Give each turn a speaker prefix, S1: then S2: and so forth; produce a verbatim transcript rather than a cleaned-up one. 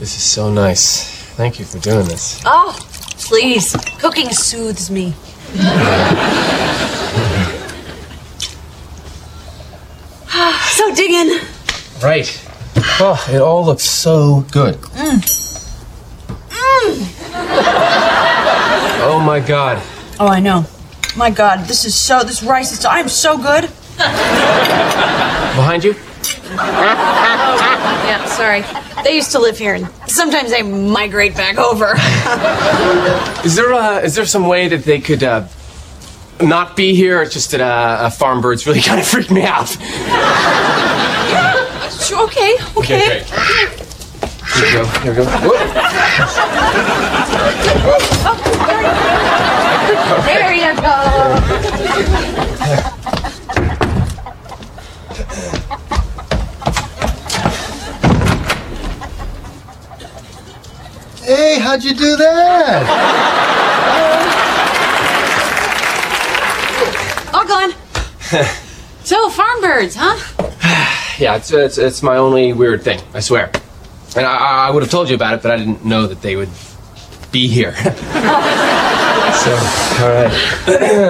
S1: This is so nice. Thank you for doing this.
S2: Oh, please. Cooking soothes me. So dig in.
S1: Right. Oh, it all looks so good.
S2: Mm. Mm.
S1: Oh my God.
S2: Oh, I know. My God, this is so, this rice is, I'm so good.
S1: Behind you?
S2: Oh, yeah, sorry. They used to live here, and sometimes they migrate back over.
S1: Is there uh, is there some way that they could uh, not be here? It's just that uh, uh, farm birds really kind of freak me out.
S2: Sure, okay, okay.
S1: Okay, here we go. Here we go. Whoop.
S2: Oh, there you go.
S3: Hey, how'd you do that?
S2: All gone. So, farm birds, huh?
S1: Yeah, it's, it's it's my only weird thing, I swear. And I, I would have told you about it, but I didn't know that they would be here. So, all right.